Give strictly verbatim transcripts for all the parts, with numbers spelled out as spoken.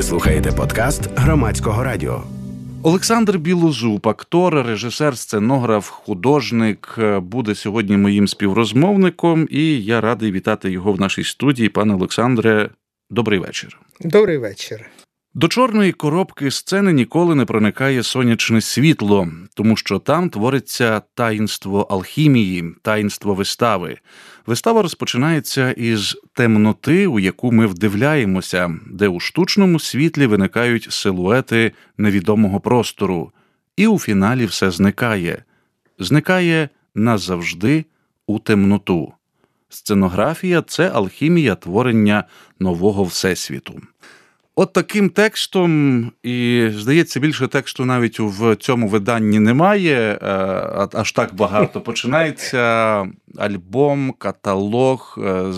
Ви слухаєте подкаст Громадського радіо. Олександр Білозуб, актор, режисер, сценограф, художник, буде сьогодні моїм співрозмовником, і я радий вітати його в нашій студії. Пане Олександре, добрий вечір. Добрий вечір. До чорної коробки сцени ніколи не проникає сонячне світло, тому що там твориться таїнство алхімії, таїнство вистави. Вистава розпочинається із темноти, у яку ми вдивляємося, де у штучному світлі виникають силуети невідомого простору. І у фіналі все зникає. Зникає назавжди у темноту. Сценографія – це алхімія творення нового всесвіту. От таким текстом, і, здається, більше тексту навіть в цьому виданні немає, аж так багато. Починається альбом, каталог,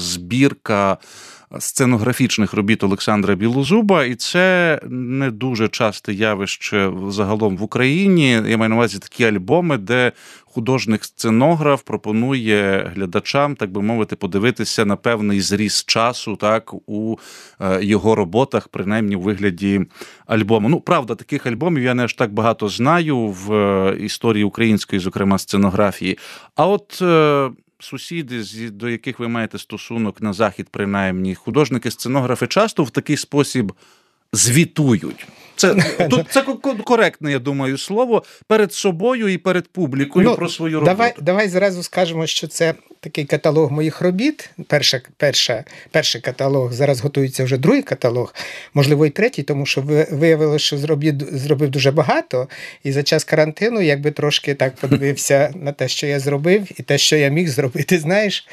збірка сценографічних робіт Олександра Білозуба, і це не дуже часте явище загалом в Україні. Я маю на увазі такі альбоми, де художник-сценограф пропонує глядачам, так би мовити, подивитися на певний зріз часу, так, у його роботах, принаймні у вигляді альбому. Ну, правда, таких альбомів я не аж так багато знаю в історії української, зокрема, сценографії. А от сусіди, до яких ви маєте стосунок на Захід, принаймні, художники-сценографи часто в такий спосіб звітують. Це, тут, це коректне, я думаю, слово, перед собою і перед публікою, ну, про свою роботу. Давай, давай зразу скажемо, що це такий каталог моїх робіт. Перша, перша, перший каталог, зараз готується вже другий каталог, можливо і третій, тому що виявилося, що зробив, зробив дуже багато, і за час карантину якби трошки так подивився на те, що я зробив, і те, що я міг зробити, знаєш.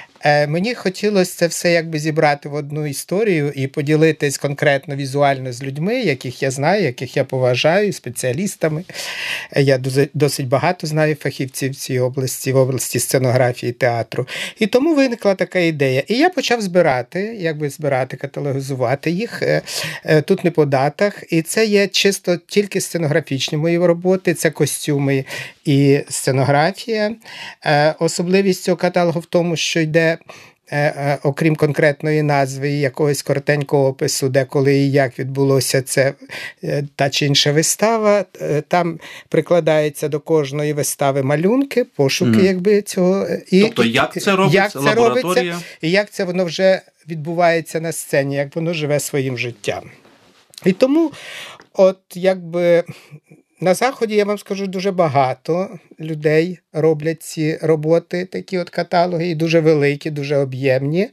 Мені хотілося це все якби зібрати в одну історію і поділитись конкретно візуально з людьми, яких я знаю, яких я поважаю, спеціалістами. Я досить багато знаю фахівців в цій області, в області сценографії, театру. І тому виникла така ідея. І я почав збирати, якби збирати, каталогізувати їх. Тут не по датах. І це є чисто тільки сценографічні мої роботи, це костюми і сценографія. Особливість цього каталогу в тому, що йде окрім конкретної назви і якогось коротенького опису, де, коли і як відбулося це та чи інша вистава, там прикладається до кожної вистави малюнки, пошуки, mm. якби цього. І, тобто, як це робиться, як це лабораторія? Робиться, і як це воно вже відбувається на сцені, як воно живе своїм життям. І тому, от, якби, на Заході, я вам скажу, дуже багато людей роблять ці роботи, такі от каталоги, і дуже великі, дуже об'ємні.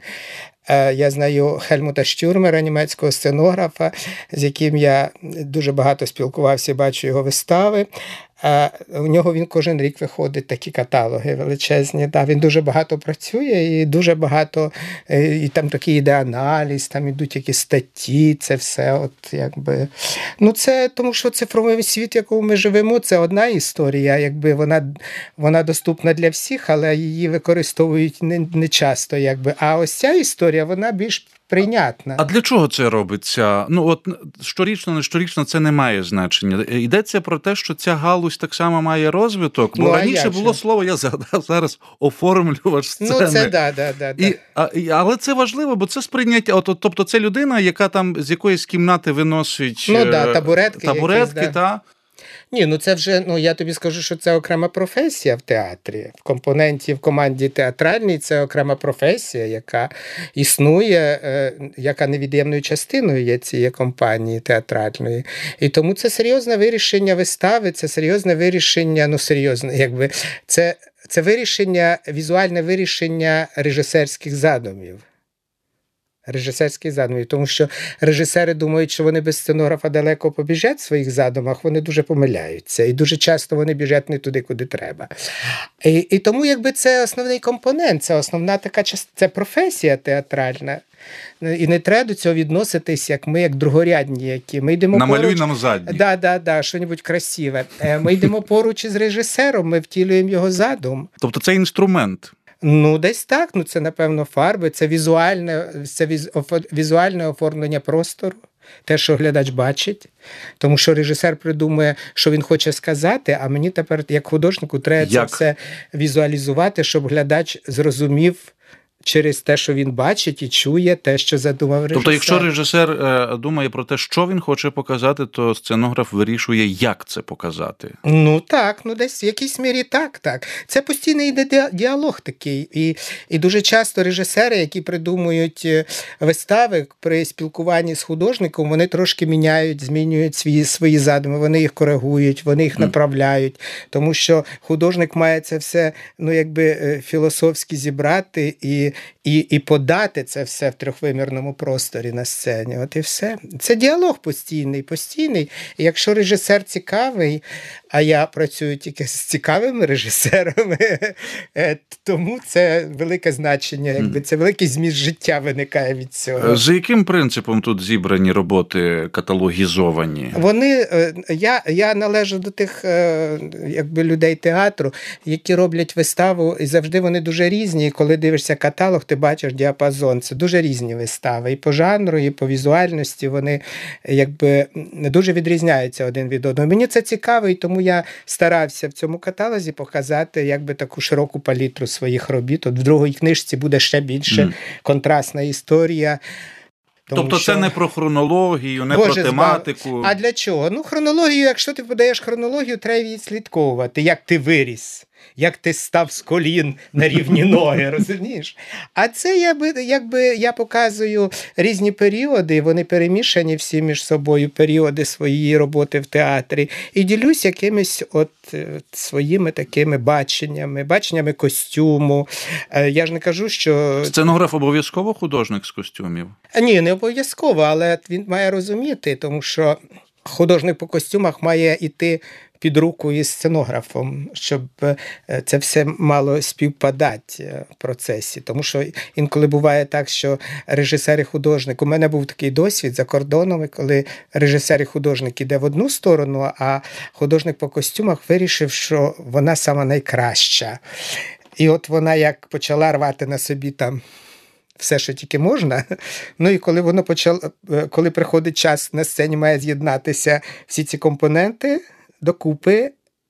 Я знаю Хельмута Штюрмера, німецького сценографа, з яким я дуже багато спілкувався, бачу його вистави. У нього він кожен рік виходить такі каталоги величезні. Да, він дуже багато працює і дуже багато, і там такий іде аналіз, там ідуть якісь статті, це все от якби. Ну це тому, що цифровий світ, в якому ми живемо, це одна історія, якби вона, вона доступна для всіх, але її використовують не, не часто, якби. А ось ця історія, вона більш прийнятна. А для чого це робиться? Ну, от щорічно, не щорічно це не має значення. Йдеться про те, що ця галузь так само має розвиток, бо ну, раніше було же? слово, я згадав зараз, оформлювач сцени. Ну, це да, да, да. І, а, але це важливо, бо це сприйняття, от, тобто це людина, яка там з якоїсь кімнати виносить ну, да, табуретки, табуретки якісь, та... Ні, ну це вже, ну я тобі скажу, що це окрема професія в театрі. В компоненті, в команді театральній це окрема професія, яка існує, е, яка невід'ємною частиною є цієї компанії театральної. І тому це серйозне вирішення вистави, це серйозне вирішення, ну серйозне, якби, це, це вирішення, візуальне вирішення режисерських задумів. Режисерських задумів, тому що режисери думають, що вони без сценографа далеко побіжать в своїх задумах, вони дуже помиляються, і дуже часто вони біжать не туди, куди треба. І, і тому, якби, це основний компонент, це основна така частина, це професія театральна. І не треба до цього відноситись, як ми, як другорядні, які. Ми йдемо намалюй поруч... нам задні. Да, да, да, що-небудь красиве. Ми йдемо поруч із режисером, ми втілюємо його задум. Тобто це інструмент. Ну, десь так. Ну, це, напевно, фарби, це візуальне, це візуальне оформлення простору, те, що глядач бачить. Тому що режисер придумує, що він хоче сказати, а мені тепер, як художнику, треба це все візуалізувати, щоб глядач зрозумів, через те, що він бачить і чує те, що задумав режисер. Тобто, якщо режисер е, думає про те, що він хоче показати, то сценограф вирішує, як це показати. Ну так, ну десь в якійсь мірі так, так. Це постійний йде діалог такий. І, і дуже часто режисери, які придумують вистави при спілкуванні з художником, вони трошки міняють, змінюють свої, свої задуми, вони їх коригують, вони їх направляють, тому що художник має це все, ну якби філософськи зібрати і, і, і подати це все в трьохвимірному просторі на сцені. От і все. Це діалог постійний, постійний. І якщо режисер цікавий, а я працюю тільки з цікавими режисерами, тому це велике значення, якби це великий зміст життя виникає від цього. За яким принципом тут зібрані роботи каталогізовані? Вони, я, я належу до тих якби людей театру, які роблять виставу, і завжди вони дуже різні, і коли дивишся каталог, ти бачиш діапазон. Це дуже різні вистави. І по жанру, і по візуальності вони якби дуже відрізняються один від одного. Мені це цікаво, і тому я старався в цьому каталозі показати якби таку широку палітру своїх робіт. От в другій книжці буде ще більше mm. контрастна історія. Тому тобто що... це не про хронологію, не Боже, про тематику. Збав... А для чого? Ну, хронологію, якщо ти подаєш хронологію, треба відслідковувати, як ти виріс, як ти став з колін на рівні ноги, розумієш? А це якби, якби я показую різні періоди, вони перемішані всі між собою, періоди своєї роботи в театрі, і ділюсь якимись от своїми такими баченнями, баченнями костюму. Я ж не кажу, що... Сценограф обов'язково художник з костюмів? Ні, не обов'язково, але він має розуміти, тому що художник по костюмах має йти під руку із сценографом, щоб це все мало співпадати в процесі. Тому що інколи буває так, що режисер і художник, у мене був такий досвід за кордоном, коли режисер і художник іде в одну сторону, а художник по костюмах вирішив, що вона сама найкраща. І от вона як почала рвати на собі там все, що тільки можна. Ну і коли воно почало, коли приходить час, на сцені має з'єднатися всі ці компоненти докупи,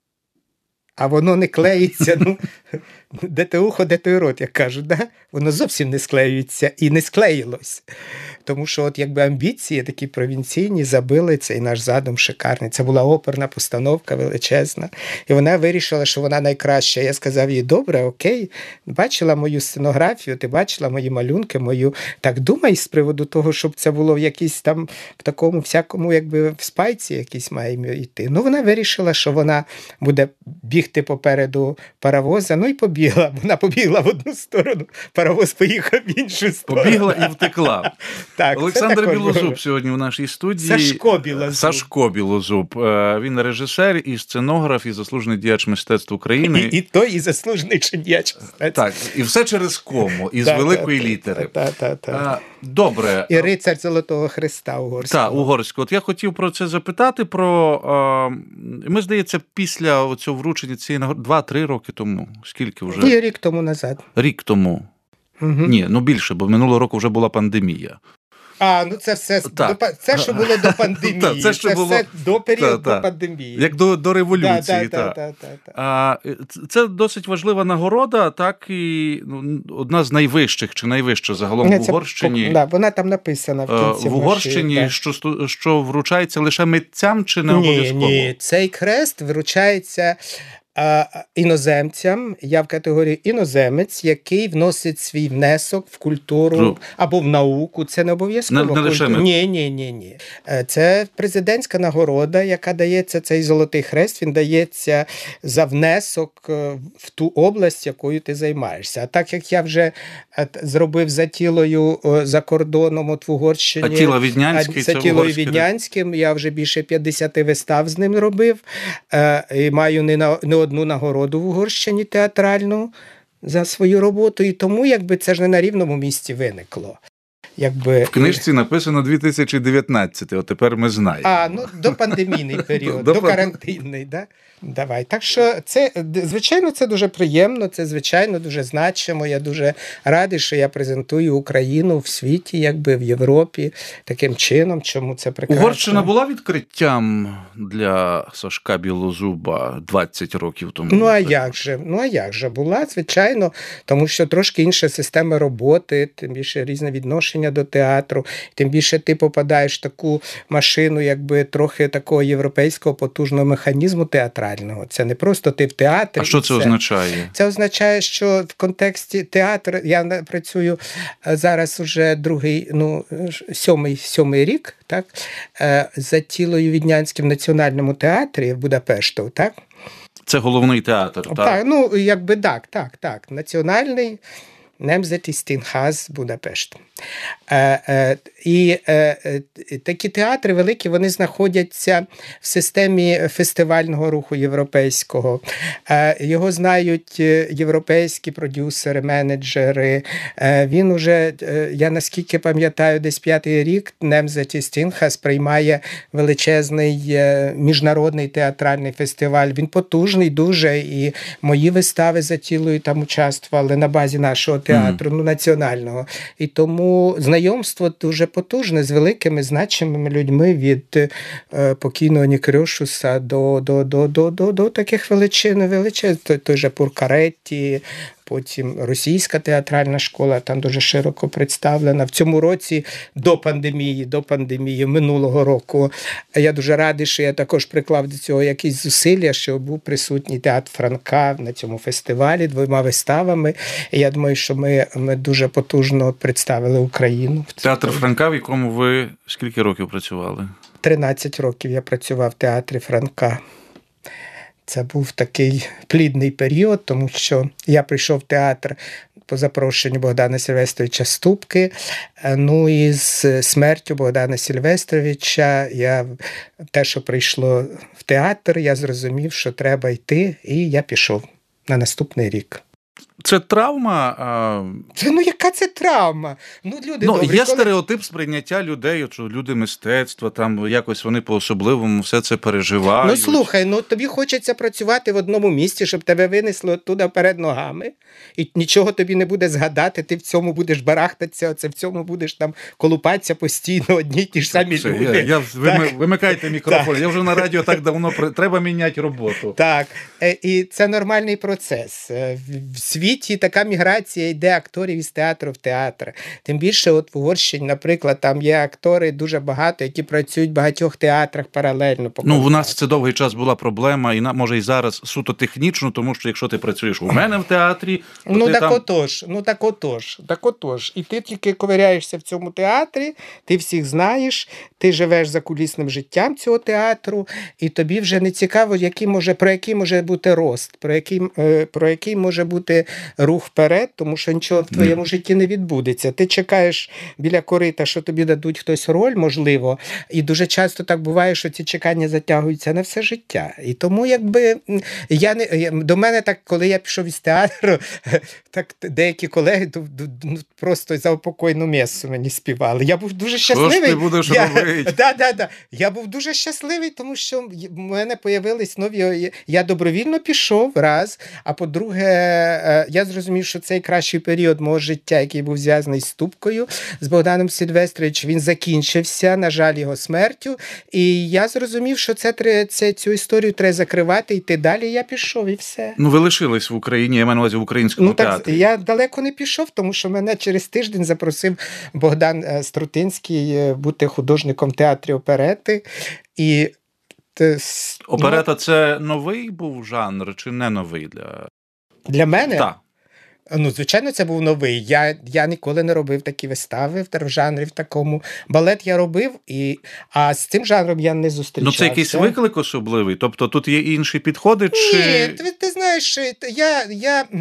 а воно не клеїться. Ну, де те ухо, де той рот, як кажуть. Да? Воно зовсім не склеюється і не склеїлось. Тому що от якби амбіції такі провінційні забили цей наш задум шикарний. Це була оперна постановка величезна. І вона вирішила, що вона найкраща. Я сказав їй, добре, окей, бачила мою сценографію, ти бачила мої малюнки, мою... Так думай з приводу того, щоб це було в якійсь там, в такому всякому, якби в спайці якийсь має йти. Ну, вона вирішила, що вона буде бігти попереду паровоза, ну і побігла. Вона побігла в одну сторону, паровоз поїхав в іншу сторону. Побігла і втекла. Так, Олександр Білозуб сьогодні в нашій студії. Сашко Білозуб. Сашко Білозуб. Він режисер, і сценограф, і заслужений діяч мистецтв України. І, і той, і заслужений діяч мистецтв. Так, і все через кому, із та, великої та, літери. Та, та, та, та. Добре. І рицар Золотого Хреста угорського. Так, угорського. От я хотів про це запитати, про... Ми, здається, після цього вручення цієї нагороди, два-три роки тому. Скільки вже? І рік тому назад. Рік тому. Угу. Ні, ну більше, бо минулого року вже була пандемія. А, ну це все, до, це, що було до пандемії, та, це, що це було... все до періоду та, та. пандемії. Як до, до революції. Та, та, та, та, та. А, це досить важлива нагорода, так і ну, одна з найвищих, чи найвища загалом Не, в Угорщині. Це, да, вона там написана в кінці. В Угорщині, нашій, що, що вручається лише митцям, чи не ні, обов'язково? Ні, цей хрест вручається а, іноземцям, я в категорії іноземець, який вносить свій внесок в культуру ну, або в науку. Це не обов'язково. Не, не лише ми... Ні, ні, ні, ні. Це президентська нагорода, яка дається, цей Золотий Хрест, він дається за внесок в ту область, якою ти займаєшся. А так, як я вже зробив за тілою за кордоном от в Угорщині. А тіло Віднянське? За тілою Віднянським. Я вже більше п'ятдесят вистав з ним робив. І маю не на не одну нагороду в Угорщині театральну за свою роботу, і тому якби це ж не на рівному місці виникло. якби... В книжці написано дві тисячі дев'ятнадцятий, от тепер ми знаємо. А, ну, до пандемійний період, до, до карантинний, да? Давай. Так що це, звичайно, це дуже приємно, це, звичайно, дуже значимо. Я дуже радий, що я презентую Україну в світі, якби в Європі, таким чином, чому це прекрасно. Угорщина була відкриттям для Сашка Білозуба двадцять років тому? Ну, а як же? Ну, а як же? Була, звичайно, тому що трошки інша система роботи, тим більше різне відношення до театру, тим більше ти попадаєш в таку машину, якби трохи такого європейського потужного механізму театрального. Це не просто ти в театрі. А що це, це означає? Це означає, що в контексті театру, я працюю зараз уже другий, ну, сьомий, сьомий рік, так, за Тілою Віднянським національному театрі в Будапешту, так? Це головний театр, так? Так, ну, якби так, так, так. Національний Nemzeti Színház Будапешт. Е, е, і е, е, такі театри великі, вони знаходяться в системі фестивального руху європейського. Е, його знають європейські продюсери, менеджери. Е, він уже, е, я наскільки пам'ятаю, десь п'ятий рік Nemzeti Színház приймає величезний е, міжнародний театральний фестиваль. Він потужний дуже, і мої вистави за Тілою там участвували на базі нашого театру, mm. ну, національного. І тому знайомство дуже потужне з великими, значимими людьми від е, покійного Нікрьошуса до, до, до, до, до, до таких величин, величин, той, той же Пуркаретті, потім російська театральна школа, там дуже широко представлена. В цьому році до пандемії, до пандемії минулого року, я дуже радий, що я також приклав до цього якісь зусилля, що був присутній театр Франка на цьому фестивалі двома виставами. І я думаю, що ми, ми дуже потужно представили Україну. Театр Франка, в якому ви скільки років працювали? тринадцять років я працював в театрі Франка. Це був такий плідний період, тому що я прийшов в театр по запрошенню Богдана Сильвестровича Ступки. Ну і з смертю Богдана Сильвестровича я те, що прийшло в театр, я зрозумів, що треба йти, і я пішов на наступний рік. Це травма? А... Це, ну, яка це травма? Ну, люди ну, добрі, є коли... стереотип сприйняття людей, що люди мистецтва, там якось вони по-особливому все це переживають. Ну, слухай, ну тобі хочеться працювати в одному місці, щоб тебе винесли оттуда перед ногами, і нічого тобі не буде згадати, ти в цьому будеш барахтатися, оце в цьому будеш там колупатися постійно, одні й ті ж самі все, люди. Я, я, ви, вимикайте мікрофон, так. Я вже на радіо так давно, треба міняти роботу. Так, і це нормальний процес. В світі така міграція йде акторів із театру в театр. Тим більше от в Угорщині, наприклад, там є актори дуже багато, які працюють в багатьох театрах паралельно. Ну, у нас це довгий час була проблема, і може і зараз суто технічно, тому що якщо ти працюєш у мене в театрі, то ну, ти так там... отож, ну так отож, так отож. І ти тільки ковиряєшся в цьому театрі, ти всіх знаєш, ти живеш за кулісним життям цього театру, і тобі вже не цікаво, який може, про який може бути рост, про який, про який може бути рух вперед, тому що нічого в твоєму житті не відбудеться. Ти чекаєш біля корита, що тобі дадуть хтось роль, можливо, і дуже часто так буває, що ці чекання затягуються на все життя. І тому, якби, я не, до мене так, коли я пішов із театру, так деякі колеги ну, просто за упокойну месу мені співали. Я був дуже щасливий. Що ж ти будеш я, робити? Да, да, да. Я був дуже щасливий, тому що в мене появились нові... Я добровільно пішов, раз, а по-друге, я зрозумів, що цей кращий період мого життя, який був зв'язаний з Ступкою, з Богданом Сильвестровичем, він закінчився, на жаль, його смертю, і я зрозумів, що це, це, цю історію треба закривати, йти далі, і я пішов, і все. Ну, ви лишились в Україні, я маю на увазі в українському ну, театрі. Так, я далеко не пішов, тому що мене через тиждень запросив Богдан Струтинський бути художником театрі оперети, і Оперета ну, – це новий був жанр чи не новий для... Для мене? Так. Ну, звичайно, це був новий. Я, я ніколи не робив такі вистави в жанрі в такому. Балет я робив, і, а з цим жанром я не зустрічався. Ну, це якийсь виклик особливий? Тобто тут є інші підходи? Чи... Ні, ти, ти знаєш, я... я...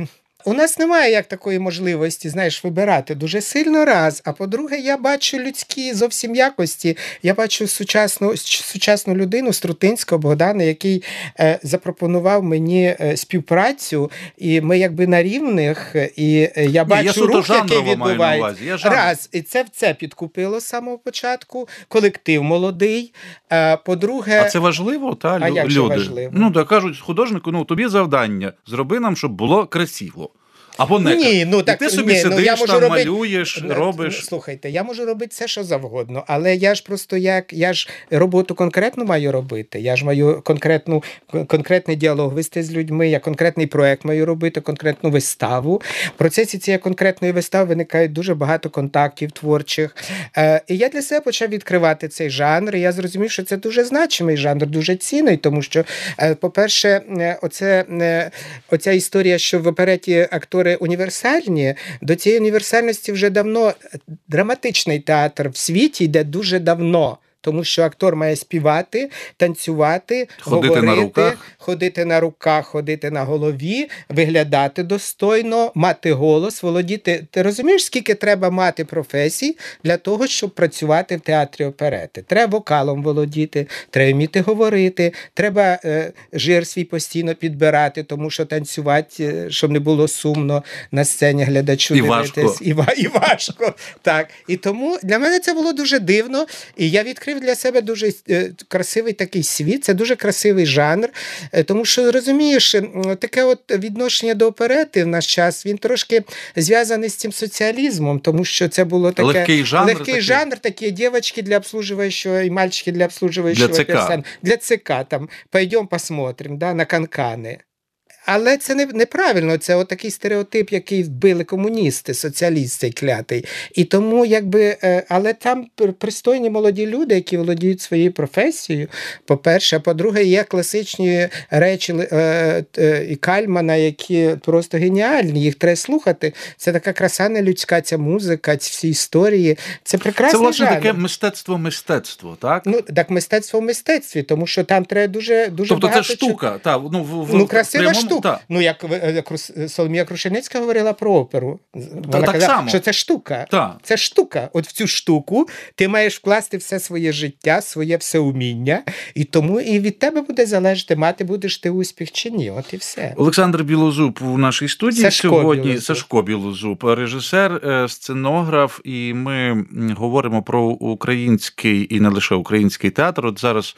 У нас немає як такої можливості, знаєш, вибирати дуже сильно раз. А по-друге, я бачу людські зовсім якості. Я бачу сучасну, сучасну людину Струтинського Богдана, який е, запропонував мені е, співпрацю, і ми якби на рівних, і е, я бачу Ні, я рух, який відбувається. Раз, і це в це підкупило з самого початку. Колектив молодий. Е, по-друге... А це важливо, та, а лю- як люди? же важливо? Ну, так кажуть, художнику, ну, тобі завдання, зроби нам, щоб було красиво. Або не. Ні, ну, так, і ти собі ні, сидиш, ну, я можу там робити... малюєш, робиш. Слухайте, я можу робити все, що завгодно, але я ж просто як, я ж роботу конкретну маю робити, я ж маю конкретну, конкретний діалог вести з людьми, я конкретний проект маю робити, конкретну виставу. В процесі цієї конкретної вистави виникає дуже багато контактів творчих. Е, і я для себе почав відкривати цей жанр, і я зрозумів, що це дуже значимий жанр, дуже цінний, тому що, е, по-перше, оце, е, оця історія, що в опереті актори універсальні, до цієї універсальності вже давно драматичний театр в світі йде дуже давно. Тому що актор має співати, танцювати, ходити говорити, на руках. ходити на руках, ходити на голові, виглядати достойно, мати голос, володіти. Ти розумієш, скільки треба мати професій для того, щоб працювати в театрі оперети? Треба вокалом володіти, треба вміти говорити, треба е, жир свій постійно підбирати, тому що танцювати, щоб не було сумно на сцені глядачу і дивитись. Важко. І, і важко. Так. І тому для мене це було дуже дивно, і я відкрив для себе дуже красивий такий світ, це дуже красивий жанр, тому що, розумієш, таке от відношення до оперети в наш час, він трошки зв'язаний з цим соціалізмом, тому що це було таке... Легкий жанр. Легкий такий. жанр, такі дівчатки для обслуживаючого і мальчики для обслуживаючого Для ЦК. персоналу. Для ЦК, там, пойдем посмотрим, да, на канкани. Але це не, неправильно, це отакий стереотип, який вбили комуністи, соціаліст цей клятий. І тому, якби, але там пристойні молоді люди, які володіють своєю професією, по-перше, а по-друге, є класичні речі е, е, і Кальмана, які просто геніальні, їх треба слухати. Це така краса нелюдська, ця музика, ці всі історії. Це прекрасний Це, власне, жанр. таке мистецтво-мистецтво, так? Ну, так мистецтво в мистецтві, тому що там треба дуже, дуже тобто багато... це штука, та, ну, в, в, Ну, красива прямому, штука. Та. Ну, як Соломія Крушельницька говорила про оперу. Вона так казала, само. що це штука. Та. Це штука. От в цю штуку ти маєш вкласти все своє життя, своє всеуміння, і тому і від тебе буде залежати, мати будеш ти успіх чи ні. От і все. Олександр Білозуб у нашій студії Сашко сьогодні. Білозуб. Сашко Білозуб, режисер, сценограф, і ми говоримо про український і не лише український театр. От зараз,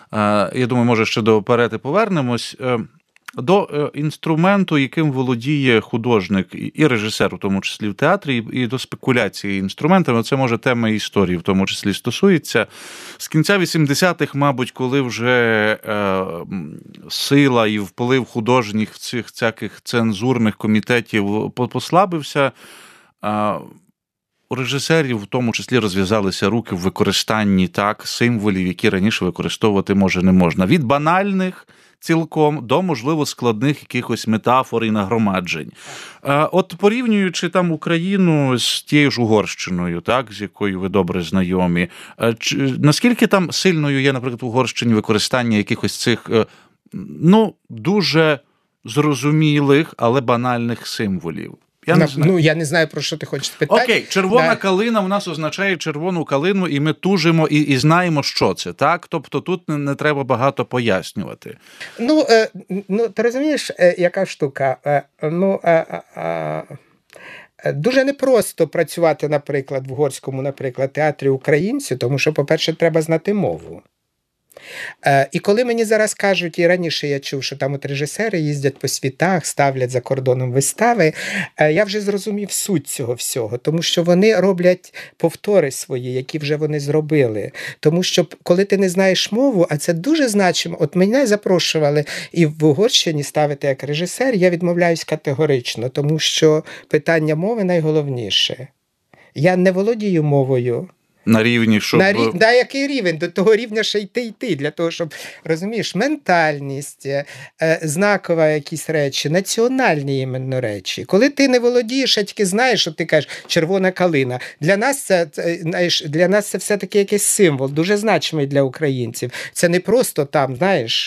я думаю, може ще до оперети повернемось. До інструменту, яким володіє художник і режисер, у тому числі в театрі, і до спекуляції інструментами. Це, може, тема історії в тому числі стосується. З кінця вісімдесятих, мабуть, коли вже е, сила і вплив художніх цих всяких цензурних комітетів послабився, е, у режисерів в тому числі розв'язалися руки в використанні так символів, які раніше використовувати може не можна. Від банальних цілком до, можливо, складних якихось метафор і нагромаджень. От порівнюючи там Україну з тією ж Угорщиною, так, з якою ви добре знайомі, чи, наскільки там сильною є, наприклад, в Угорщині використання якихось цих, ну, дуже зрозумілих, але банальних символів? Я не ну, я не знаю, про що ти хочеш спитати. Окей, червона да. калина в нас означає червону калину, і ми тужимо, і, і знаємо, що це, так? Тобто тут не, не треба багато пояснювати. Ну, е, ну ти розумієш, е, яка штука? Е, ну, е, е, е, дуже непросто працювати, наприклад, в угорському, наприклад, театрі українців, тому що, по-перше, треба знати мову. Е, і коли мені зараз кажуть, і раніше я чув, що там от режисери їздять по світах, ставлять за кордоном вистави, е, я вже зрозумів суть цього всього, тому що вони роблять повтори свої, які вже вони зробили. Тому що коли ти не знаєш мову, а це дуже значимо, от мене запрошували і в Угорщині ставити як режисер, я відмовляюсь категорично, тому що питання мови найголовніше. Я не володію мовою. На рівні, щоб... На, рів... на який рівень? До того рівня ще йти йти, для того, щоб, розумієш, ментальність, е, знакова якісь речі, національні іменно речі. Коли ти не володієш, а тільки знаєш, що ти кажеш червона калина, для нас це, знаєш, для нас це все-таки якийсь символ, дуже значимий для українців. Це не просто там, знаєш,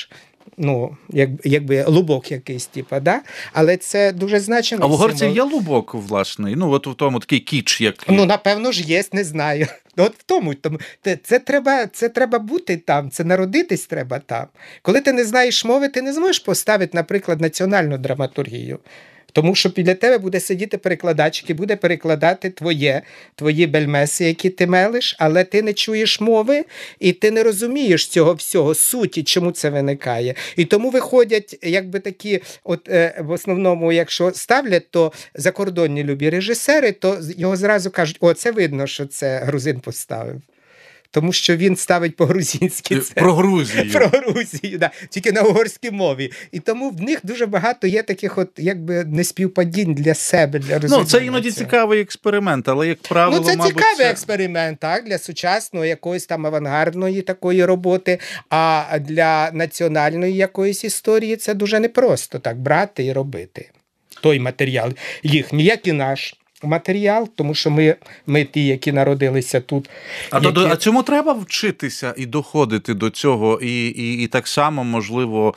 ну, як, якби лубок якийсь, типу, да? Але це дуже значимо. А в угорців є лубок власний? Ну, от у тому такий кіч, як... Ну, напевно ж є, не знаю. От в тому, тому це, це, треба, це треба бути там, це народитись треба там. Коли ти не знаєш мови, ти не зможеш поставити, наприклад, національну драматургію. Тому що біля тебе буде сидіти перекладач, який буде перекладати твоє, твої бельмеси, які ти мелиш, але ти не чуєш мови і ти не розумієш цього всього, суті, чому це виникає. І тому виходять, якби такі, от е, в основному, якщо ставлять, то закордонні любі режисери, то його зразу кажуть, о, це видно, що це грузин поставив. Тому що він ставить по-грузинськи. Це. Про Грузію. Про Грузію, да. Тільки на угорській мові. І тому в них дуже багато є таких от, якби, неспівпадінь для себе, для розуміння. Ну, це іноді цього. Цікавий експеримент, але, як правило, Ну, це мабуть, цікавий це... експеримент, так, для сучасного якоїсь там авангардної такої роботи, а для національної якоїсь історії це дуже непросто так брати і робити. Той матеріал їхній, як і наш матеріал, тому що ми, ми ті, які народилися тут. А, які... то, а цьому треба вчитися і доходити до цього, і, і, і так само, можливо,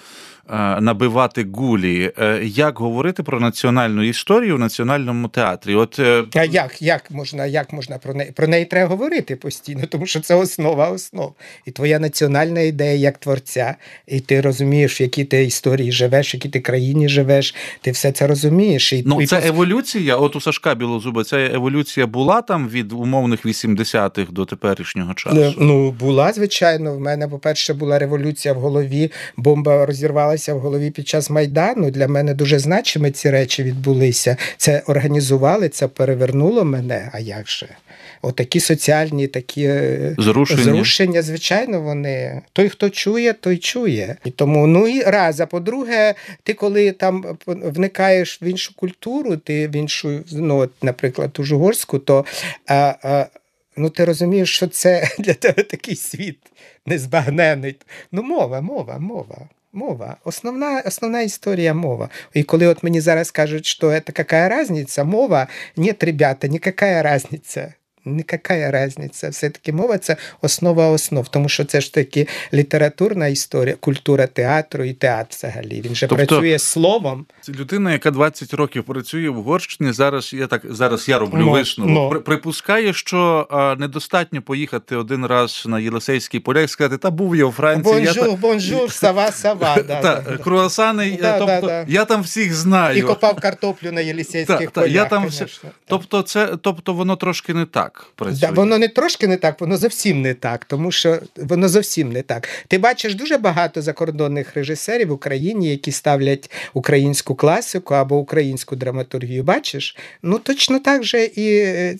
набивати гулі. Як говорити про національну історію в національному театрі? От... А як, як можна, як можна про неї? Про неї треба говорити постійно, тому що це основа основ. І твоя національна ідея як творця, і ти розумієш, в якій ти історії живеш, в якій ти країні живеш, ти все це розумієш. І, ну, і це пос... еволюція, от у Сашка Білозуба, ця еволюція була там від умовних вісімдесятих до теперішнього часу? Ну, була, звичайно. В мене, по-перше, була революція в голові, бомба розірвалася в голові під час Майдану. Для мене дуже значими ці речі відбулися. Це організували, це перевернуло мене, а як же? Отакі соціальні такі зрушення. зрушення, звичайно, вони. Той, хто чує, той чує. І тому, ну і раз. А по-друге, ти коли там вникаєш в іншу культуру, ти в іншу, ну, от, наприклад, ту ж угорську, то а, а, ну, ти розумієш, що це для тебе такий світ незбагнений. Ну, мова, мова, мова. Мова. Основна, основна історія мова. І коли от мені зараз кажуть, що це яка різниця, мова, ні, ребята, ніяка різниця. Никакая разниця. Все-таки мова – це основа основ, тому що це ж таки літературна історія, культура театру і театр взагалі. Він же тобто, працює словом. Це людина, яка двадцять років працює в Угорщині, зараз я так зараз я роблю no, висновок. No. При, припускає, що а, недостатньо поїхати один раз на Єлисейський поля і сказати, та був я у Франції. Бонжур, я бонжур, сава, сава. та, та, круасани, да, тобто, да, да. я там всіх знаю. І копав картоплю на Єлисейських полях, я там все... тобто, це, тобто воно трошки не так працює. Да, воно не трошки не так, воно зовсім не так, тому що воно зовсім не так. Ти бачиш дуже багато закордонних режисерів в Україні, які ставлять українську класику або українську драматургію. Бачиш? Ну, точно так же і,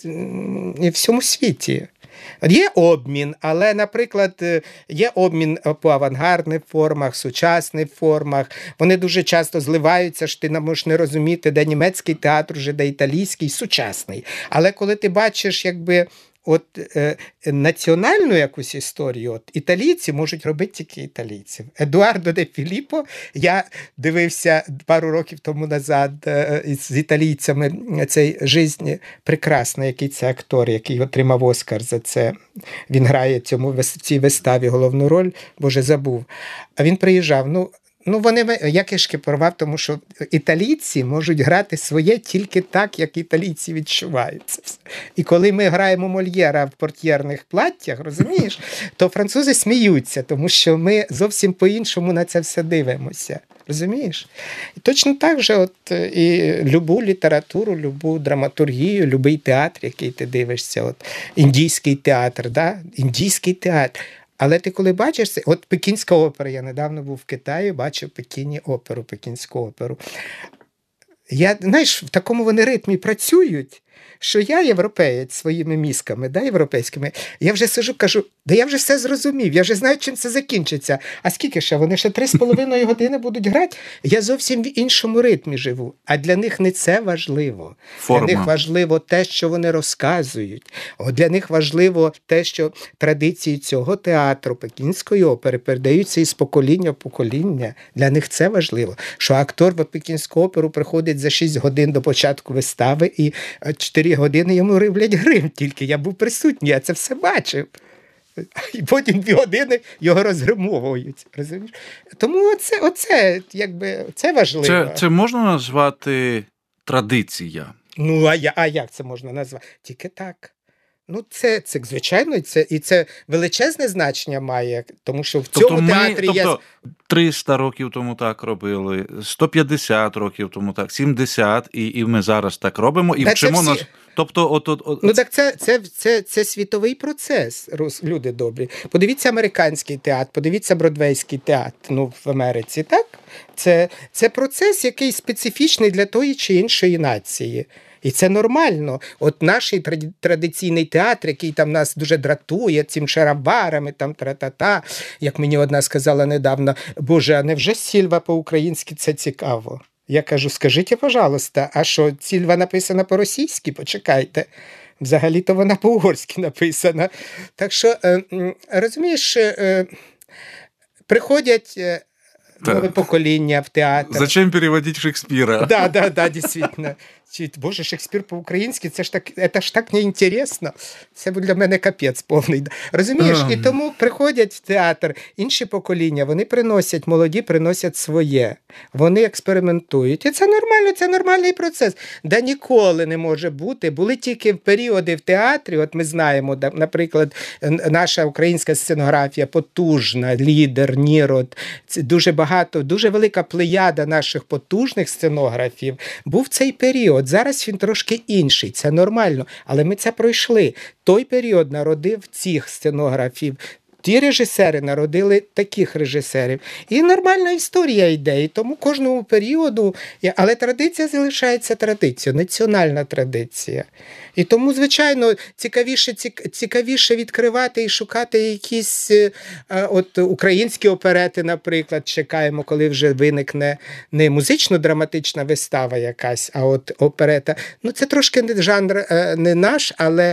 і в всьому світі. Є обмін, але, наприклад, є обмін по авангардних формах, сучасних формах. Вони дуже часто зливаються, що ти не можеш не розуміти, де німецький театр, вже де італійський, сучасний. Але коли ти бачиш, якби, от е, національну якусь історію, от італійці можуть робити тільки італійців. Едуардо де Філіппо, я дивився пару років тому назад е, з італійцями цей «Жизнь прекрасна», який це актор, який отримав Оскар за це. Він грає цьому, в цій виставі головну роль, боже, забув. А він приїжджав, ну, Ну, вони, я кишки порвав, тому що італійці можуть грати своє тільки так, як італійці відчувають це все. І коли ми граємо Мольєра в портьєрних платтях, розумієш, то французи сміються, тому що ми зовсім по-іншому на це все дивимося. Розумієш? І точно так же от, і любу літературу, любу драматургію, любий театр, який ти дивишся, от, індійський театр, да? Індійський театр. Але ти коли бачиш це, от Пекінська опера, я недавно був в Китаї, бачив в Пекіні оперу, Пекінську оперу. Я, знаєш, в такому вони ритмі працюють, що я, європеєць, своїми мізками, да, європейськими, я вже сижу, кажу, да я вже все зрозумів, я вже знаю, чим це закінчиться. А скільки ще? Вони ще три з половиною години будуть грати? Я зовсім в іншому ритмі живу. А для них не це важливо. Форма. Для них важливо те, що вони розказують. Для них важливо те, що традиції цього театру, Пекінської опери, передаються із покоління в покоління. Для них це важливо. Що актор в Пекінську оперу приходить за шість годин до початку вистави і чотири години йому ривлять грим. Тільки я був присутній, я це все бачив. І потім дві години його розгримовують. Розумієш? Тому оце, оце, якби, це важливо. Це, це можна назвати традиція? Ну, а, я, а як це можна назвати? Тільки так. Ну, це, це звичайно, і це, і це величезне значення має, тому що в цьому тобто ми, театрі тобто, є... триста років тому так робили, сто п'ятдесят років тому так, сімдесят, і, і ми зараз так робимо, і Та вчимо всі... нас... Тобто, от, от, от... Ну, так це, це, це, це світовий процес, люди добрі. Подивіться американський театр, подивіться бродвейський театр, ну, в Америці, так? Це, це процес, який специфічний для тої чи іншої нації. І це нормально. От наш традиційний театр, який там нас дуже дратує цим шарабарами, там тра-та-та, як мені одна сказала недавно, Боже, а невже Сільва по-українськи це цікаво? Я кажу, скажіть, пожалуйста, а що, Сільва написана по-російськи? Почекайте. Взагалі-то вона по-угорськи написана. Так що, розумієш, приходять нове покоління в театр. Зачем переводити Шекспіра? Да, да, да, дійсно. Боже, Шекспір по-українськи, це ж так, це ж так неінтересно. Це для мене капець повний. Розумієш? І тому приходять в театр інші покоління, вони приносять, молоді приносять своє. Вони експериментують. І це нормально, це нормальний процес. Да ніколи не може бути. Були тільки періоди в театрі, от ми знаємо, наприклад, наша українська сценографія потужна, Лідер, Нірод, це дуже багато, дуже велика плеяда наших потужних сценографів був цей період. Зараз він трошки інший, це нормально, але ми це пройшли. Той період народив цих сценографів, ті режисери народили таких режисерів. І нормальна історія йде, і тому кожному періоду, але традиція залишається традицією, національна традиція. І тому, звичайно, цікавіше, цікавіше відкривати і шукати якісь от, українські оперети, наприклад, чекаємо, коли вже виникне не музично-драматична вистава якась, а от оперета. Ну, це трошки не жанр не наш, але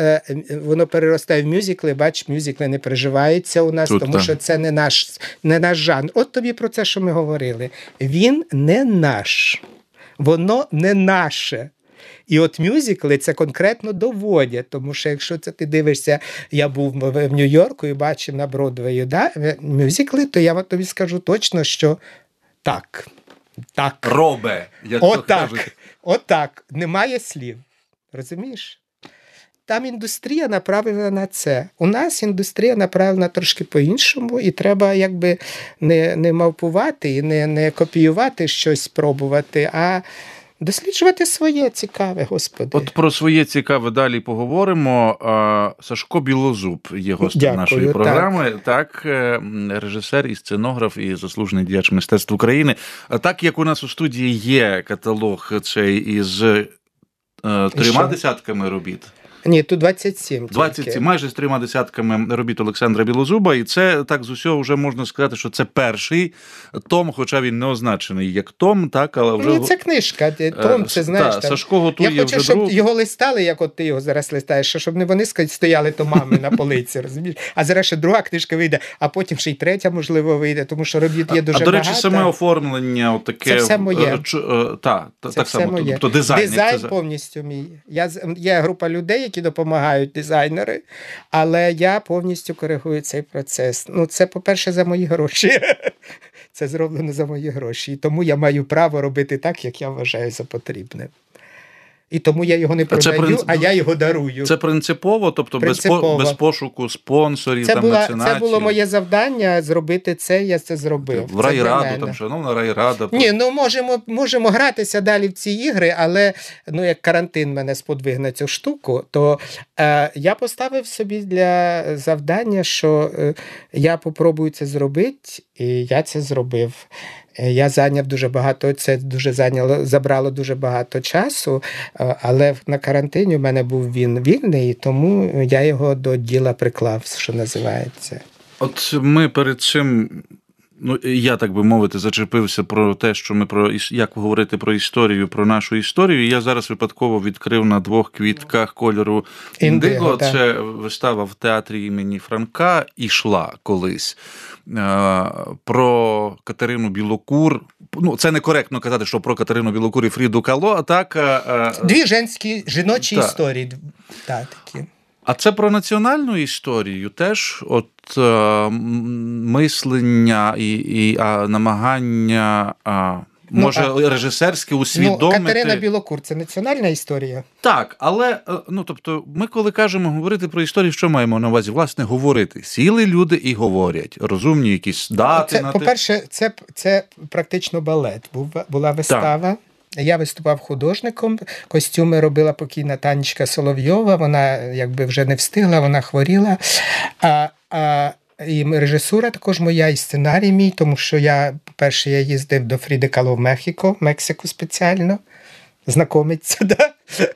воно переростає в мюзикли, бач, мюзикли не переживаються у нас, Тут, тому так. що це не наш, не наш жанр. От тобі про це, що ми говорили. Він не наш. Воно не наше. І от мюзикли це конкретно доводять, тому що якщо це ти дивишся, я був в Нью-Йорку і бачив на Бродвею, да, мюзикли, то я тобі скажу точно, що так. Так. Робе, як то кажуть. Отак. Отак. Немає слів. Розумієш? Там індустрія направлена на це. У нас індустрія направлена трошки по-іншому, і треба якби не, не мавпувати і не, не копіювати щось, пробувати, а досліджувати своє цікаве, Господи. От про своє цікаве далі поговоримо. Сашко Білозуб є гостем Дякую, нашої програми. Так. так, режисер і сценограф, і заслужений діяч мистецтв України. Так, як у нас у студії є каталог цей із трьома десятками робіт. Ні, тут двадцять сім. двадцять сім, майже з трьома десятками робіт Олександра Білозуба, і це, так, з усього вже можна сказати, що це перший том, хоча він не означений як том, так, але вже... Ні, це книжка, том, це, знаєш, та, там... Сашко готує Я хочу, вже щоб друг... його листали, як от ти його зараз листаєш, щоб не вони стояли томами на полиці, розумієш? А зараз ще друга книжка вийде, а потім ще й третя, можливо, вийде, тому що робіт є дуже багато. А, до речі, багато. Саме оформлення, от таке... Це все моє. Ч... Та, це так все само, моє. тобто дизайн. Дизайн це... повністю мій. Я... Є група людей, які допомагають, дизайнери, але я повністю коригую цей процес. Ну, це, по-перше, за мої гроші. Це зроблено за мої гроші. І тому я маю право робити так, як я вважаю за потрібне. І тому я його не продаю, принцип... а я його дарую. Це принципово, тобто принципово. Без, по... без пошуку спонсорів, це там, була, меценатів? Це було моє завдання зробити це, я це зробив. В райраду, там, шановна райрада. Ні, ну можемо, можемо гратися далі в ці ігри, але ну, як карантин мене сподвиг на цю штуку, то е, я поставив собі для завдання, що е, я попробую це зробити, і я це зробив. Я зайняв дуже багато, це дуже зайняло, забрало дуже багато часу, але на карантині у мене був він вільний, тому я його до діла приклав, що називається. От ми перед цим, ну, я, так би мовити, зачепився про те, що ми про, як говорити про історію, про нашу історію. Я зараз випадково відкрив на двох квітках кольору індиго. індиго це вистава в театрі імені Франка «Ішла» колись. Про Катерину Білокур. Ну, це некоректно казати, що про Катерину Білокур і Фріду Кало, а так... Дві женські, жіночі та. історії. Та, такі. А це про національну історію теж, от е, мислення і, і а, намагання, а, може, ну, а, режисерське усвідомити. Ну, Катерина Білокур – це національна історія? Так, але, ну, тобто, ми коли кажемо говорити про історію, що маємо на увазі? Власне, говорити. Сіли люди і говорять. Розумні якісь дати. Це, на по-перше, це, це практично балет. Була вистава. Так. Я виступав художником, костюми робила покійна Танечка Соловйова, вона якби вже не встигла, вона хворіла. А, а, і режисура також моя, і сценарій мій, тому що я, по-перше, я їздив до Фріди Кало в Мехіко, в Мексику спеціально, знайомиться, да?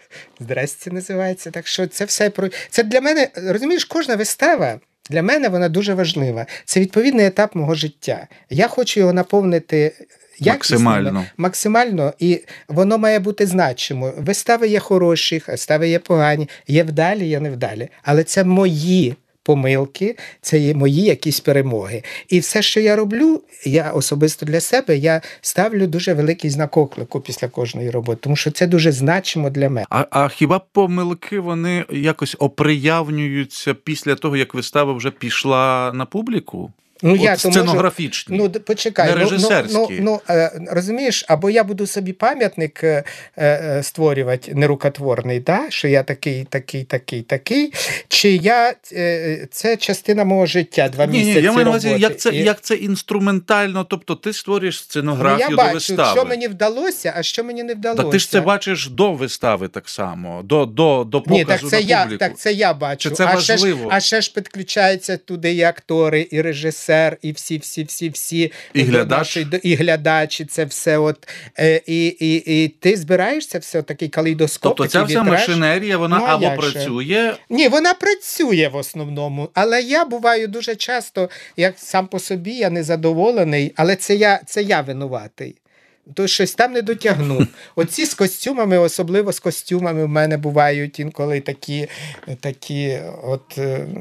Здрасте називається. Так що це все про... Це для мене, розумієш, кожна вистава, для мене вона дуже важлива. Це відповідний етап мого життя. Я хочу його наповнити максимально. Максимально, і воно має бути значимо. Вистави є хороші, вистави є погані, є вдалі, є невдалі. Але це мої помилки, це є мої якісь перемоги. І все, що я роблю, я особисто для себе, я ставлю дуже великий знак оклику після кожної роботи, тому що це дуже значимо для мене. А, а хіба помилки, вони якось оприявнюються після того, як вистава вже пішла на публіку? Ну, От я, сценографічні, можу, ну, почекай, не режисерські. Ну, ну, ну, розумієш, або я буду собі пам'ятник е, е, створювати нерукотворний, да? Що я такий, такий, такий, такий, чи я, е, це частина мого життя, два ні, місяці ні, я маю на роботи. увазі, як це, І... як це інструментально, тобто ти створюєш сценографію ну, до бачу, вистави. Що мені вдалося, а що мені не вдалося. Та ти ж це бачиш до вистави так само, до, до, до показу ні, так це на я, публіку. Так це я бачу. Чи це а важливо? Ще ж, а ще ж підключаються туди і актори, і режисер, і всі, всі, всі, всі. І глядач. І глядач, і це все от. Е, і, і, і ти збираєшся все, такий калейдоскоп. Тобто ця вся вітраж. машинерія, вона ну, або як працює... Ні, вона працює в основному, але я буваю дуже часто, як сам по собі, я незадоволений, але це я, це я винуватий. То щось там не дотягнув. Оці з костюмами, особливо з костюмами в мене бувають інколи такі, такі от...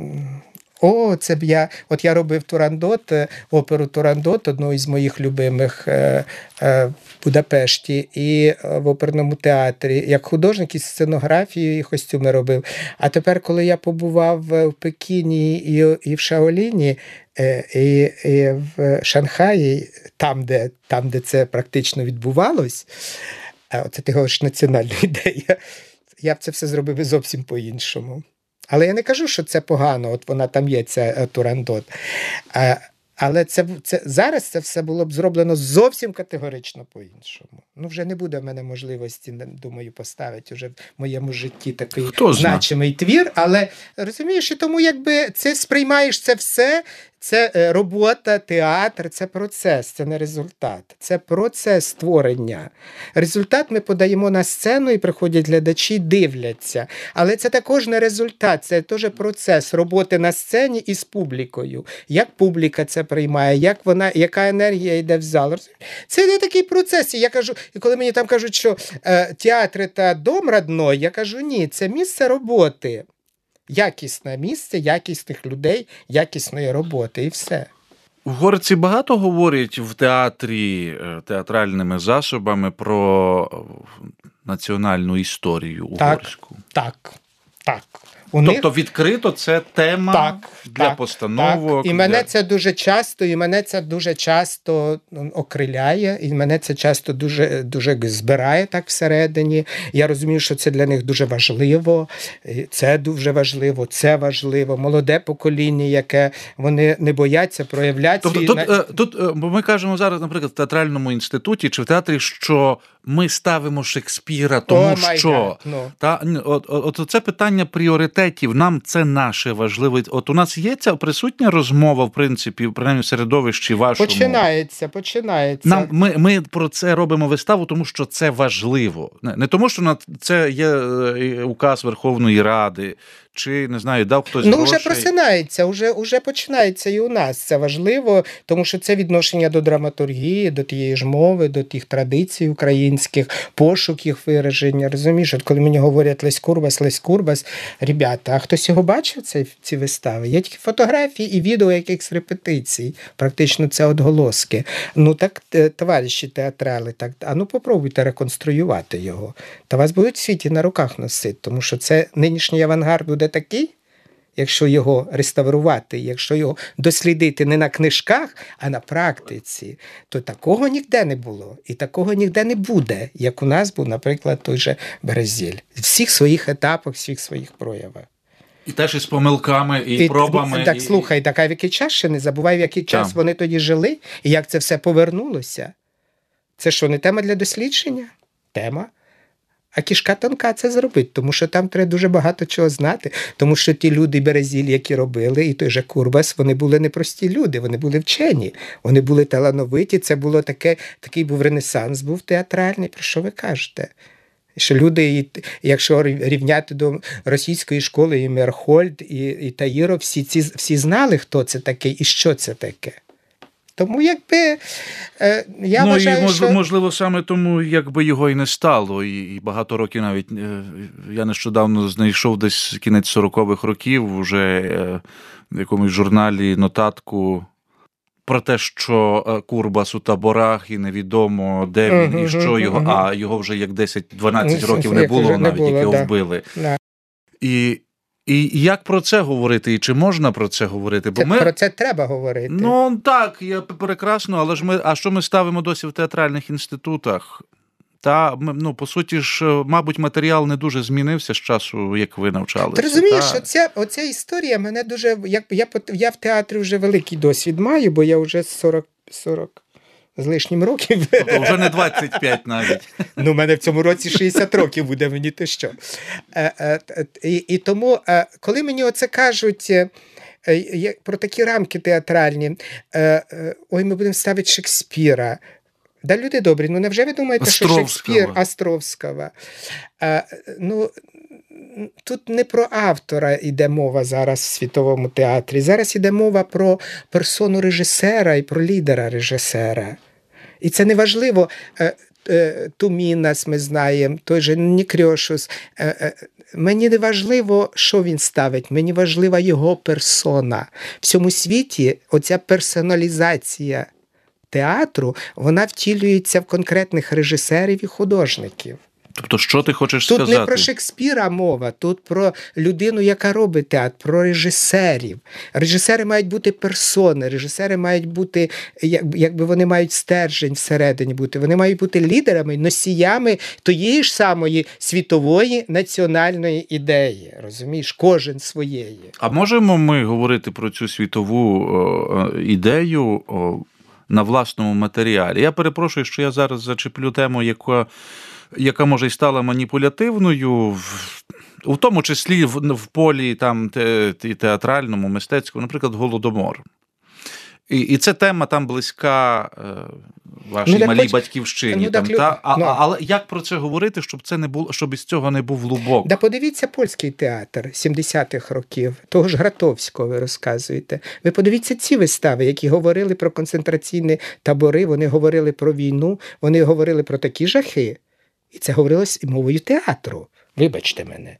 О, це б я, от я робив Турандот, оперу Турандот, одну із моїх любимих е, е, в Будапешті, і в оперному театрі, як художник із сценографією і костюми робив. А тепер, коли я побував в Пекіні і, і в Шаоліні, е, і, і в Шанхаї, там де, там, де це практично відбувалось, а оце ти говориш національна ідея, я б це все зробив зовсім по-іншому. Але я не кажу, що це погано, от вона там є, ця Турандот. А, але це, це, зараз це все було б зроблено зовсім категорично по-іншому. Ну, вже не буде в мене можливості, думаю, поставити вже в моєму житті такий Хто значимий зна? твір. Але, розумієш, і тому якби це сприймаєш це все, це робота, театр, це процес, це не результат. Це процес створення. Результат ми подаємо на сцену і приходять глядачі, дивляться. Але це також не результат, це теж процес роботи на сцені із публікою. Як публіка це приймає, як вона, яка енергія йде в зал. Це не такий процес. І я кажу, і коли мені там кажуть, що е, театр – це дом родной, я кажу, ні, це місце роботи. Якісне місце, якісних людей, якісної роботи і все. Угорці багато говорять в театрі театральними засобами про національну історію угорську. Так, так, так. У тобто них... відкрито це тема так, для так, постановок. Так. І мене для... це дуже часто, і мене це дуже часто окриляє, і мене це часто дуже, дуже збирає так всередині. Я розумію, що це для них дуже важливо, це дуже важливо, це важливо. Молоде покоління, яке вони не бояться проявляти. Тобто, свій... тут, тут, бо ми кажемо зараз, наприклад, в театральному інституті чи в театрі, що ми ставимо Шекспіра, тому oh що... God, no. Та, от, от, от це питання пріоритетів, нам це наше важливе. От у нас є ця присутня розмова, в принципі, принаймні в середовищі вашому. Починається, починається. Нам, ми, ми про це робимо виставу, тому що це важливо. Не, не тому, що на це є указ Верховної Ради, чи, не знаю, дав хтось ну, грошей. Ну, вже просинається, вже, вже починається і у нас. Це важливо, тому що це відношення до драматургії, до тієї ж мови, до тих традицій українських, пошук їх вираження. Розумієш, от коли мені говорять Лесь Курбас, Лесь Курбас, ребята, а хтось його бачив, ці, ці вистави? Є тільки фотографії і відео якихось репетицій. Практично це отголоски. Ну, так, товариші театрали, так, а ну попробуйте реконструювати його. Та вас будуть в світі на руках носити, тому що це нинішній авангард буде такий, якщо його реставрувати, якщо його дослідити не на книжках, а на практиці, то такого ніде не було. І такого ніде не буде, як у нас був, наприклад, той же Березіль. В всіх своїх етапах, всіх своїх проявах. І теж із помилками, і, і пробами. Так, і... слухай, так, а в який час ще не забувай, в який час Там. вони тоді жили, і як це все повернулося. Це що, не тема для дослідження? Тема. А кішка тонка це зробить, тому що там треба дуже багато чого знати, тому що ті люди Березіль, які робили, і той же Курбас, вони були не прості люди, вони були вчені, вони були талановиті, це було таке, такий був ренесанс, був театральний, про що ви кажете? Що люди, якщо рівняти до російської школи, і Мерхольд, і, і Таїров, всі, ці, всі знали, хто це таке і що це таке. Тому, якби, е, я ну, вважаю, і, мож, що... можливо, саме тому, якби його і не стало. І, і багато років навіть, е, я нещодавно знайшов десь кінець сорокових років, вже е, в якомусь журналі нотатку про те, що Курбас у таборах і невідомо, де він uh-huh, і що його, uh-huh. а його вже як десять-дванадцять років не було, навіть, не було, як його да. вбили. Да. І І як про це говорити, і чи можна про це говорити? Бо це, ми... Про це треба говорити. Ну, так, я прекрасно, але ж ми, а що ми ставимо досі в театральних інститутах? Та, ну, по суті ж, мабуть, матеріал не дуже змінився з часу, як ви навчалися. Ти розумієш, та... оця, оця історія мене дуже... Як, я, я в театрі вже великий досвід маю, бо я вже сорок, сорок з лишнім років. Тобто вже не двадцять п'ять навіть. Ну, в мене в цьому році шістдесят років буде, мені то що. І, і тому, коли мені оце кажуть про такі рамки театральні, ой, ми будемо ставити Шекспіра. Да, люди добрі, ну невже ви думаєте, що Шекспір Островського? Ну, тут не про автора йде мова зараз в світовому театрі. Зараз йде мова про персону режисера і про лідера режисера. І це не важливо. Тумінас ми знаємо, той же Нікрьошус. Мені не важливо, що він ставить, мені важлива його персона. В цьому світі оця персоналізація театру, вона втілюється в конкретних режисерів і художників. Тобто, що ти хочеш тут сказати? Тут не про Шекспіра мова, тут про людину, яка робить театр, про режисерів. Режисери мають бути персони, режисери мають бути, якби вони мають стержень всередині бути, вони мають бути лідерами, носіями тієї ж самої світової національної ідеї, розумієш, кожен своєї. А можемо ми говорити про цю світову о, ідею о, на власному матеріалі? Я перепрошую, що я зараз зачеплю тему, яка яка, може, й стала маніпулятивною, в, в тому числі в, в полі там, те, театральному, мистецькому, наприклад, Голодомор. І, і ця тема там близька е, вашій ну, малій хоч... батьківщині. Ну, там, так, та, а, ну. Але як про це говорити, щоб це не було, щоб із цього не був лубок? Да подивіться польський театр сімдесятих років, того ж Гратовського ви розказуєте. Ви подивіться ці вистави, які говорили про концентраційні табори, вони говорили про війну, вони говорили про такі жахи. І це говорилось мовою театру. Вибачте мене.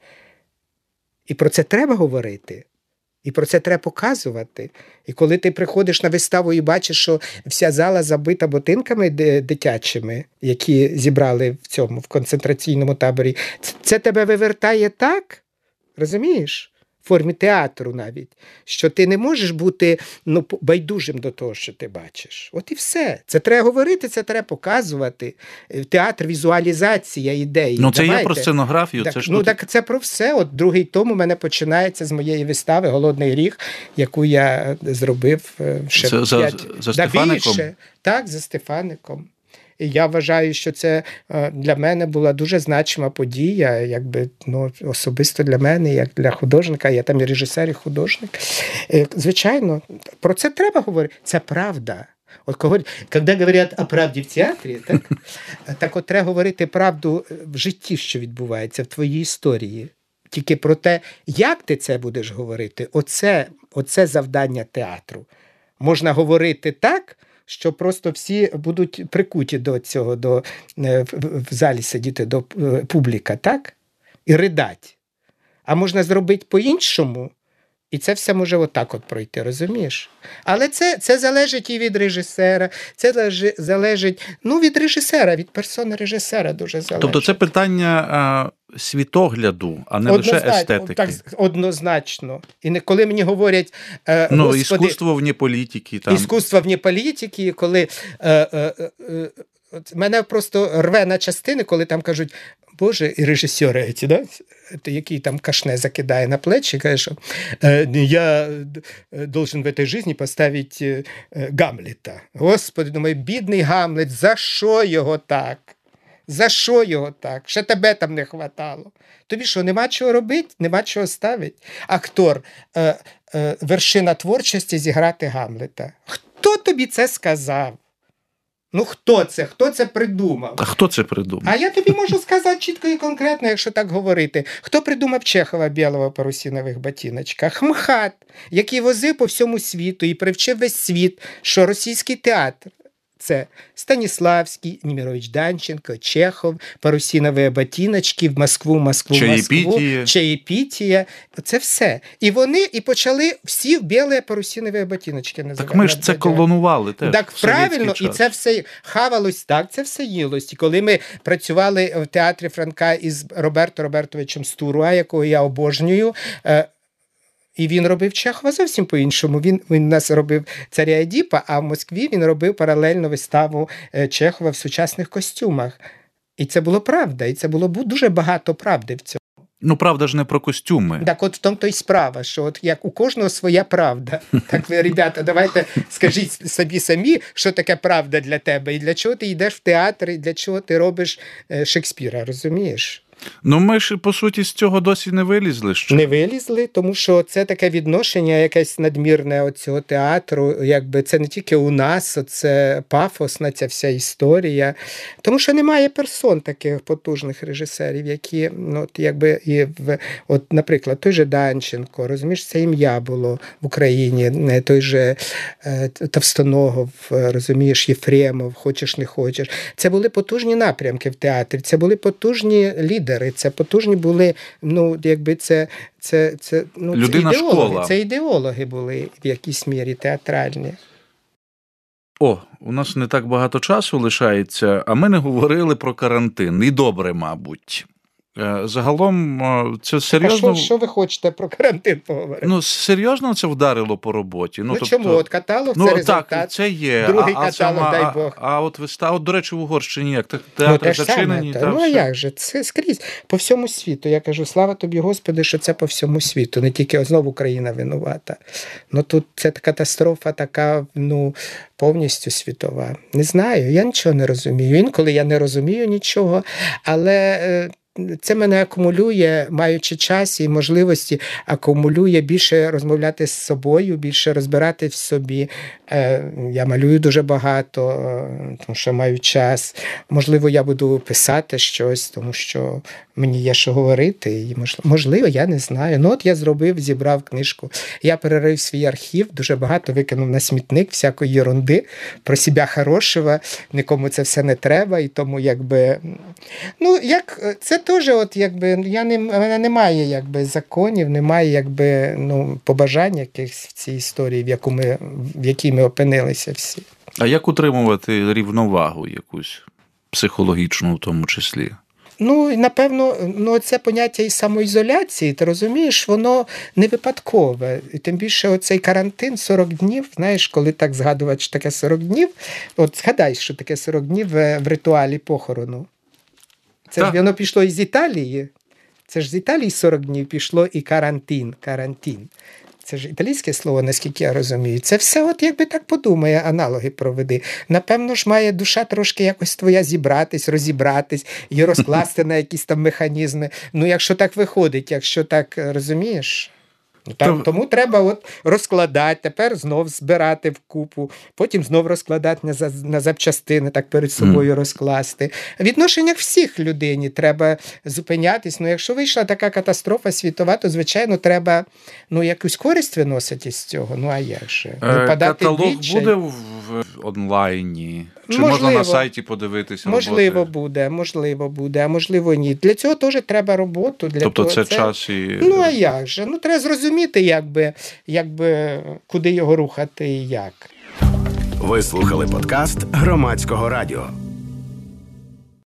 І про це треба говорити. І про це треба показувати. І коли ти приходиш на виставу і бачиш, що вся зала забита ботинками дитячими, які зібрали в цьому, в концентраційному таборі, це тебе вивертає так, розумієш? В формі театру навіть, що ти не можеш бути ну, байдужим до того, що ти бачиш. От і все. Це треба говорити, це треба показувати. Театр, візуалізація ідеї. Ну, це Давайте. Є про сценографію. Так, це ж ну, тут... так це про все. От другий том у мене починається з моєї вистави «Голодний ріг», яку я зробив ще це, п'ять... За, за Стефаником? Більше. Так, за Стефаником. І я вважаю, що це для мене була дуже значима подія, якби, ну, особисто для мене, як для художника, я там і режисер, і художник. Звичайно, про це треба говорити. Це правда. От коли, коли говорять о правді в театрі, так, так от треба говорити правду в житті, що відбувається, в твоїй історії. Тільки про те, як ти це будеш говорити, оце, оце завдання театру. Можна говорити так, що просто всі будуть прикуті до цього, до, в залі сидіти, до публіка, так? І ридать. А можна зробити по-іншому, І це все може отак от пройти, розумієш? Але це, це залежить і від режисера, це залежить, ну, від режисера, від персони режисера дуже залежить. Тобто це питання а, світогляду, а не однозначно, лише естетики. Так, однозначно. І не, коли мені говорять, е, ну, Господи, іскусство вне політики. Там. Іскусство вне політики, коли е, е, е, мене просто рве на частини, коли там кажуть, Боже, і режисери ці, да? Який там кашне закидає на плечі, каже, що я должен в этой жизни поставити Гамлета. Господи, думаю, бідний Гамлет, за що його так? За що його так? Ще тебе там не хватало. Тобі що, нема чого робити? Нема чого ставити? Актор, е, е, вершина творчості зіграти Гамлета. Хто тобі це сказав? Ну, хто це? Хто це придумав? А хто це придумав? А я тобі можу сказати чітко і конкретно, якщо так говорити. Хто придумав Чехова білого парусинових ботиночках? МХАТ, який возив по всьому світу і привчив весь світ, що російський театр – це Станіславський, Німірович Данченко, Чехов, парусинові ботиночки, в Москву, Москву, Москву, Чаєпітія. Це все. І вони і почали всі в білі парусинові ботиночки називати. Так ми ж це колонували теж. Так, правильно, і це все хавалось, так, це все їлось. І коли ми працювали в театрі Франка із Роберто Робертовичем Стуруа, якого я обожнюю, і він робив Чехова зовсім по-іншому. Він, він у нас робив царя Едіпа, а в Москві він робив паралельно виставу Чехова в сучасних костюмах. І це було правда, і це було дуже багато правди в цьому. Ну, правда ж не про костюми. Так от в тому то й справа, що от як у кожного своя правда. Так ви, ребята, давайте скажіть собі самі, що таке правда для тебе, і для чого ти йдеш в театр, і для чого ти робиш Шекспіра, розумієш? Ну, ми ж, по суті, з цього досі не вилізли. Що? Не вилізли, тому що це таке відношення якесь надмірне от цього театру, якби це не тільки у нас, це пафосна ця вся історія. Тому що немає персон таких потужних режисерів, які, ну, от, якби, і в, от, наприклад, той же Данченко, розумієш, це ім'я було в Україні, той же е, Товстоногов, розумієш, Єфремов, хочеш не хочеш. Це були потужні напрямки в театрі, це були потужні лідери. Це потужні були, ну, якби це, це, це, ну, людина це ідеологи, школа. Це ідеологи були в якійсь мірі театральні. О, у нас не так багато часу лишається, а ми не говорили про карантин. І добре, мабуть. Загалом, це серйозно... А що, що ви хочете про карантин поговорити? Ну, серйозно це вдарило по роботі? Ну, ну тобто... чому? От каталог, ну, це результат. Так, це є. Другий а, каталог, а, дай а, Бог. А, а от вистава, от, до речі, в Угорщині як? Театри ну, зачинені? Та, ну, а як же? Це скрізь. По всьому світу. Я кажу, слава тобі, Господи, що це по всьому світу. Не тільки знову Україна винувата. Ну, тут це катастрофа така, ну, повністю світова. Не знаю, я нічого не розумію. Інколи я не розумію нічого, але... Це мене акумулює, маючи час і можливості, акумулює більше розмовляти з собою, більше розбирати в собі. Я малюю дуже багато, тому що маю час. Можливо, я буду писати щось, тому що мені є що говорити. І можливо, я не знаю. Ну, от я зробив, зібрав книжку. Я перерив свій архів, дуже багато викинув на смітник всякої єрунди про себе хорошого. Нікому це все не треба. І тому, якби, ну, як, це теж, от, якби, я не, мене немає, якби, законів, немає, якби, ну, побажань якихось в цій історії, в, яку ми, в якій ми опинилися всі. А як утримувати рівновагу якусь, психологічну в тому числі? Ну, напевно, ну, це поняття і самоізоляції, ти розумієш, воно не випадкове. І тим більше оцей карантин сорок днів, знаєш, коли так згадувати, що таке сорок днів, от згадай, що таке сорок днів в, в ритуалі похорону. Це так. Ж воно пішло із Італії. Це ж з Італії сорок днів пішло і карантин, карантин. Це ж італійське слово, наскільки я розумію. Це все, от якби так подумає, аналоги проведи. Напевно ж, має душа трошки якось твоя зібратись, розібратись і розкласти на якісь там механізми. Ну, якщо так виходить, якщо так, розумієш? Там, тому треба от розкладати, тепер знов збирати в купу, потім знов розкладати на, на запчастини, так перед собою mm. розкласти. В відношеннях всіх людині треба зупинятись. Ну, якщо вийшла така катастрофа світова, то, звичайно, треба, ну, якусь користь виносити з цього. Ну, а як же? Каталог буде в в онлайні? Чи Можливо. можна на сайті подивитися Можливо, роботи? буде, можливо, буде, а можливо, ні. Для цього теж треба роботу. Для Тобто того, це, це час і... Ну, а як же? Ну, треба зрозуміти, якби, якби, куди його рухати і як. Ви слухали подкаст Громадського радіо.